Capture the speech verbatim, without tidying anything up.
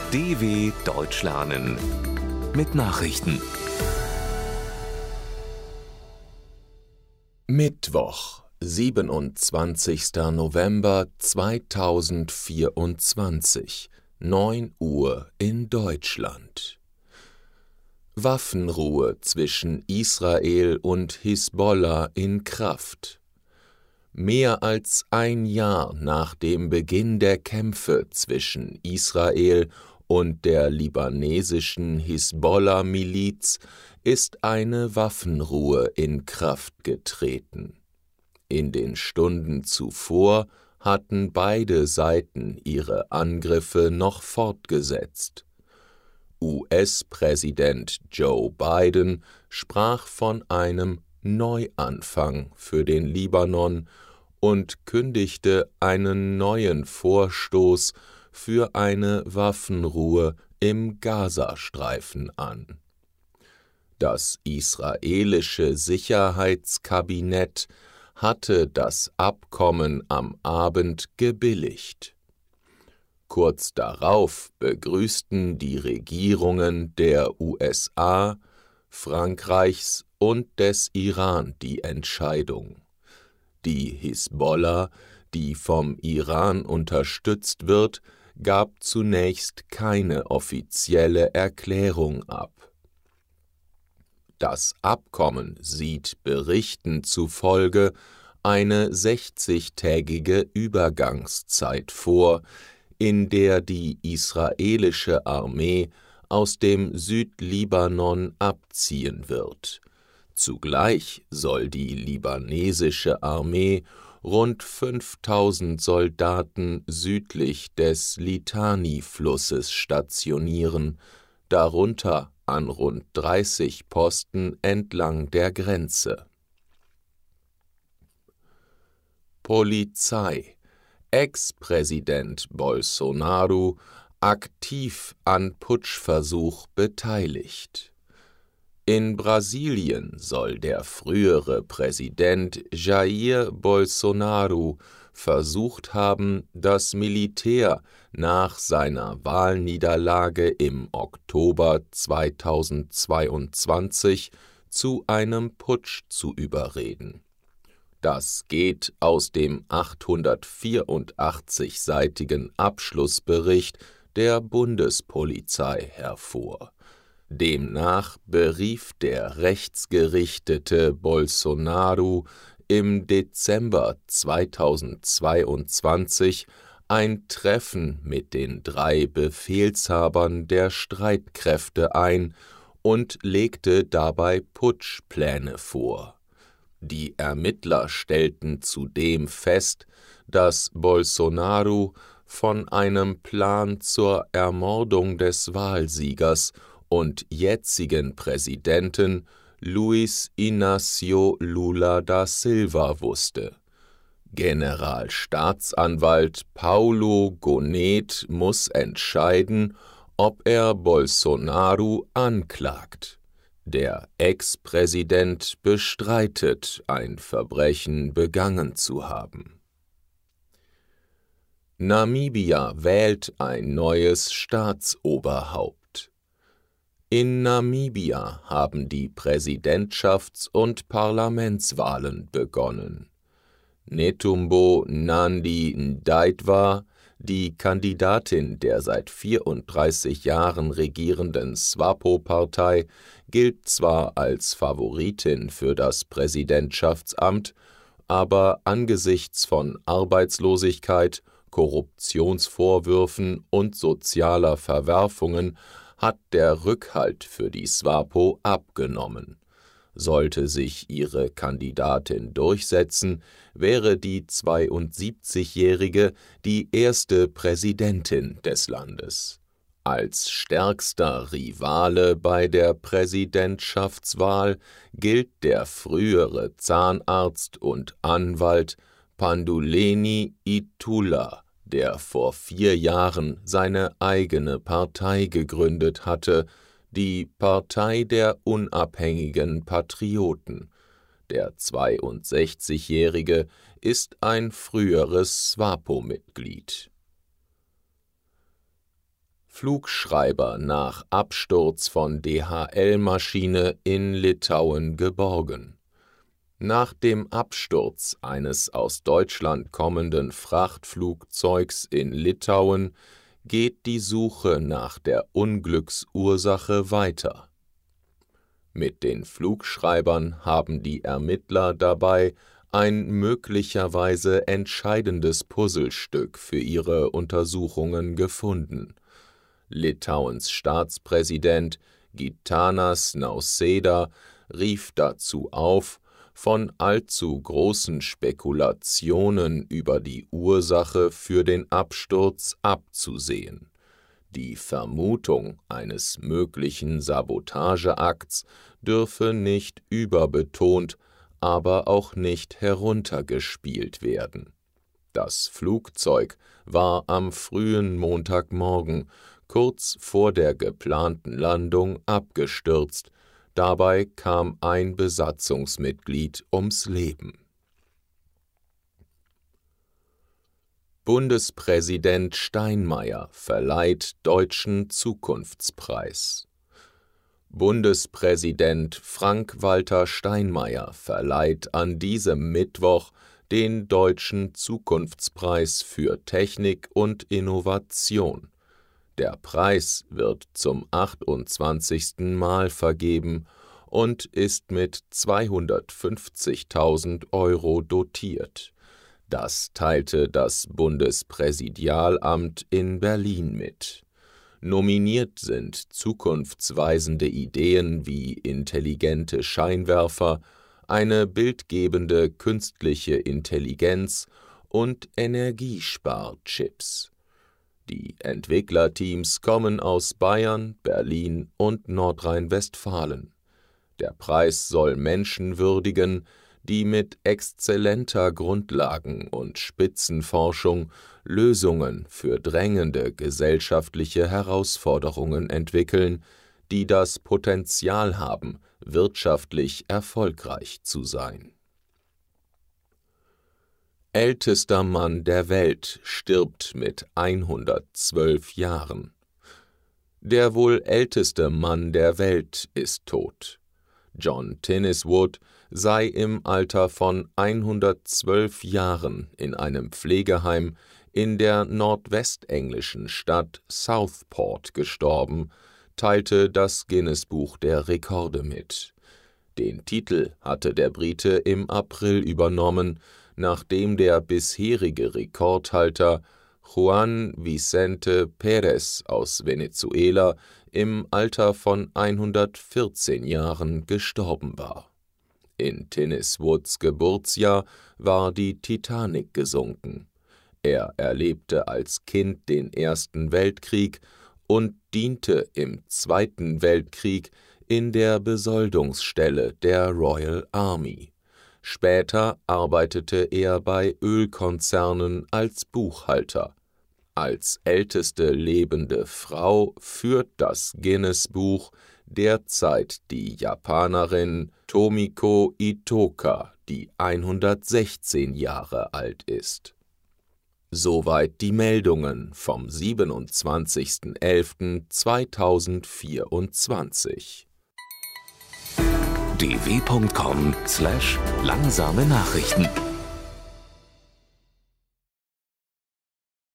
D W Deutsch lernen mit Nachrichten. Mittwoch, siebenundzwanzigster November zweitausendvierundzwanzig, neun Uhr in Deutschland. Waffenruhe zwischen Israel und Hisbollah in Kraft. Mehr als ein Jahr nach dem Beginn der Kämpfe zwischen Israel und der libanesischen Hisbollah-Miliz ist eine Waffenruhe in Kraft getreten. In den Stunden zuvor hatten beide Seiten ihre Angriffe noch fortgesetzt. U S-Präsident Joe Biden sprach von einem Neuanfang für den Libanon und kündigte einen neuen Vorstoß für eine Waffenruhe im Gazastreifen an. Das israelische Sicherheitskabinett hatte das Abkommen am Abend gebilligt. Kurz darauf begrüßten die Regierungen der U S A, Frankreichs und des Iran die Entscheidung. Die Hisbollah, die vom Iran unterstützt wird, gab zunächst keine offizielle Erklärung ab. Das Abkommen sieht Berichten zufolge eine sechzigtägige Übergangszeit vor, in der die israelische Armee aus dem Südlibanon abziehen wird. Zugleich soll die libanesische Armee rund fünftausend Soldaten südlich des Litani-Flusses stationieren, darunter an rund dreißig Posten entlang der Grenze. Polizei: Ex-Präsident Bolsonaro aktiv an Putschversuch beteiligt. In Brasilien soll der frühere Präsident Jair Bolsonaro versucht haben, das Militär nach seiner Wahlniederlage im Oktober zweitausendzweiundzwanzig zu einem Putsch zu überreden. Das geht aus dem achthundertvierundachtzig-seitigen Abschlussbericht der Bundespolizei hervor. Demnach berief der rechtsgerichtete Bolsonaro im Dezember zweitausendzweiundzwanzig ein Treffen mit den drei Befehlshabern der Streitkräfte ein und legte dabei Putschpläne vor. Die Ermittler stellten zudem fest, dass Bolsonaro von einem Plan zur Ermordung des Wahlsiegers und jetzigen Präsidenten Luiz Inácio Lula da Silva wusste. Generalstaatsanwalt Paulo Gonet muss entscheiden, ob er Bolsonaro anklagt. Der Ex-Präsident bestreitet, ein Verbrechen begangen zu haben. Namibia wählt ein neues Staatsoberhaupt. In Namibia haben die Präsidentschafts- und Parlamentswahlen begonnen. Netumbo Nandi-Ndaitwah, die Kandidatin der seit vierunddreißig Jahren regierenden SWAPO-Partei, gilt zwar als Favoritin für das Präsidentschaftsamt, aber angesichts von Arbeitslosigkeit, Korruptionsvorwürfen und sozialer Verwerfungen hat der Rückhalt für die SWAPO abgenommen. Sollte sich ihre Kandidatin durchsetzen, wäre die zweiundsiebzigjährige die erste Präsidentin des Landes. Als stärkster Rivale bei der Präsidentschaftswahl gilt der frühere Zahnarzt und Anwalt Panduleni Itula, der vor vier Jahren seine eigene Partei gegründet hatte, die Partei der unabhängigen Patrioten. Der zweiundsechzigjährige ist ein früheres SWAPO-Mitglied. Flugschreiber nach Absturz von D H L-Maschine in Litauen geborgen. Nach dem Absturz eines aus Deutschland kommenden Frachtflugzeugs in Litauen geht die Suche nach der Unglücksursache weiter. Mit den Flugschreibern haben die Ermittler dabei ein möglicherweise entscheidendes Puzzlestück für ihre Untersuchungen gefunden. Litauens Staatspräsident Gitanas Nausėda rief dazu auf, von allzu großen Spekulationen über die Ursache für den Absturz abzusehen. Die Vermutung eines möglichen Sabotageakts dürfe nicht überbetont, aber auch nicht heruntergespielt werden. Das Flugzeug war am frühen Montagmorgen kurz vor der geplanten Landung abgestürzt. Dabei kam ein Besatzungsmitglied ums Leben. Bundespräsident Steinmeier verleiht Deutschen Zukunftspreis. Bundespräsident Frank-Walter Steinmeier verleiht an diesem Mittwoch den Deutschen Zukunftspreis für Technik und Innovation. Der Preis wird zum achtundzwanzigsten Mal vergeben und ist mit zweihundertfünfzigtausend Euro dotiert. Das teilte das Bundespräsidialamt in Berlin mit. Nominiert sind zukunftsweisende Ideen wie intelligente Scheinwerfer, eine bildgebende künstliche Intelligenz und Energiesparchips. Die Entwicklerteams kommen aus Bayern, Berlin und Nordrhein-Westfalen. Der Preis soll Menschen würdigen, die mit exzellenter Grundlagen- und Spitzenforschung Lösungen für drängende gesellschaftliche Herausforderungen entwickeln, die das Potenzial haben, wirtschaftlich erfolgreich zu sein. Ältester Mann der Welt stirbt mit hundertzwölf Jahren. Der wohl älteste Mann der Welt ist tot. John Tinniswood sei im Alter von hundertzwölf Jahren in einem Pflegeheim in der nordwestenglischen Stadt Southport gestorben, teilte das Guinness-Buch der Rekorde mit. Den Titel hatte der Brite im April übernommen, nachdem der bisherige Rekordhalter Juan Vicente Pérez aus Venezuela im Alter von hundertvierzehn Jahren gestorben war. In Tinniswoods Geburtsjahr war die Titanic gesunken. Er erlebte als Kind den Ersten Weltkrieg und diente im Zweiten Weltkrieg in der Besoldungsstelle der Royal Army. Später arbeitete er bei Ölkonzernen als Buchhalter. Als älteste lebende Frau führt das Guinness-Buch derzeit die Japanerin Tomiko Itoka, die hundertsechzehn Jahre alt ist. Soweit die Meldungen vom siebenundzwanzigsten elften zweitausendvierundzwanzig. d w punkt com slash langsame Nachrichten